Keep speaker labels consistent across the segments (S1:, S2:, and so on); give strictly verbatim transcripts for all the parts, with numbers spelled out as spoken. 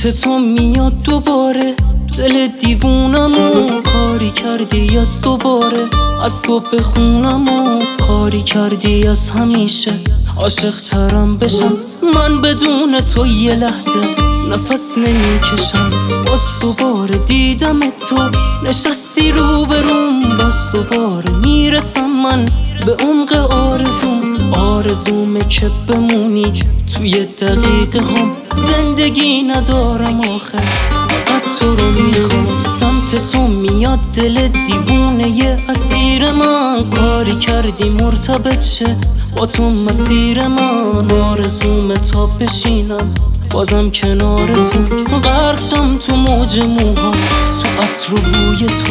S1: سمت تو میاد دوباره، دل دیوونمو کاری کردی از دوباره، از تو بخونمو کاری کردی از همیشه. عاشق ترم بشم من بدون تو یه لحظه نفس نمیکشم. باز دوباره دیدم تو نشستی رو بروم، باز دوباره میرسم من به عمق آرزوم. آرزومه که بمونی توی دقیقه هم، زندگی ندارم آخر فقط تو رو میخوام. سمت تو میاد دل دیوونه یه اسیر من، کاری کردی مرتبط شه با تو مسیر من. آرزومه تا بشینم بازم کنار تو، غرق شم تو موج موهات، تو عطر و بوی تو.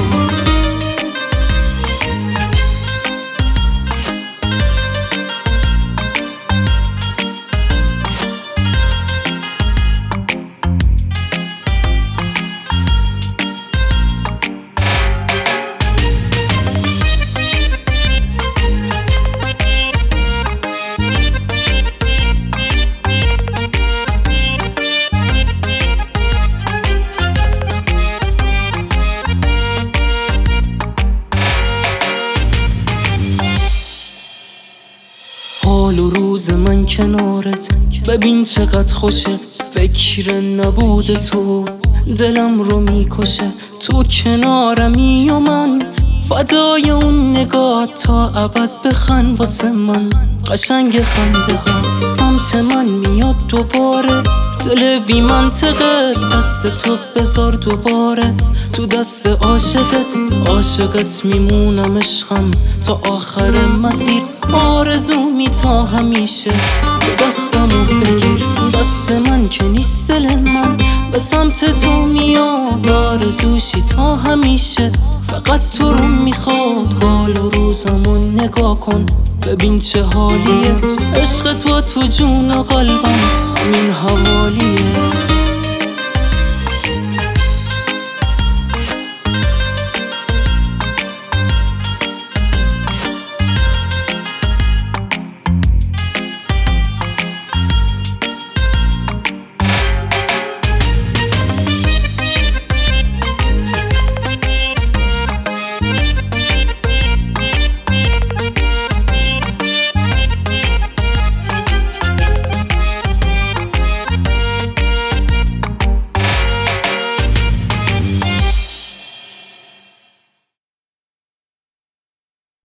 S1: حال و روز من کنارت ببین چقدر خوشه، فکر نبود تو دلم رو میکشه. تو کنارمی و من فدای اون نگاه تا ابد بخند واسه من، قشنگ خنده ها. سمت من میاد دوباره دل بی منطقه، دست تو بذار دوباره تو دست عاشقت. عاشقت میمونم عشقم تا آخر مسیر، آرزومی تا همیشه تو دستمو بگیر. دست من که نیست دل من به سمت تو میاد، آرزوشی تا همیشه فقط تو رو میخواد. حال و روزمو نگاه کن ببین چه حالیه، عشق تو تو جون و قلبم همین حوالیه.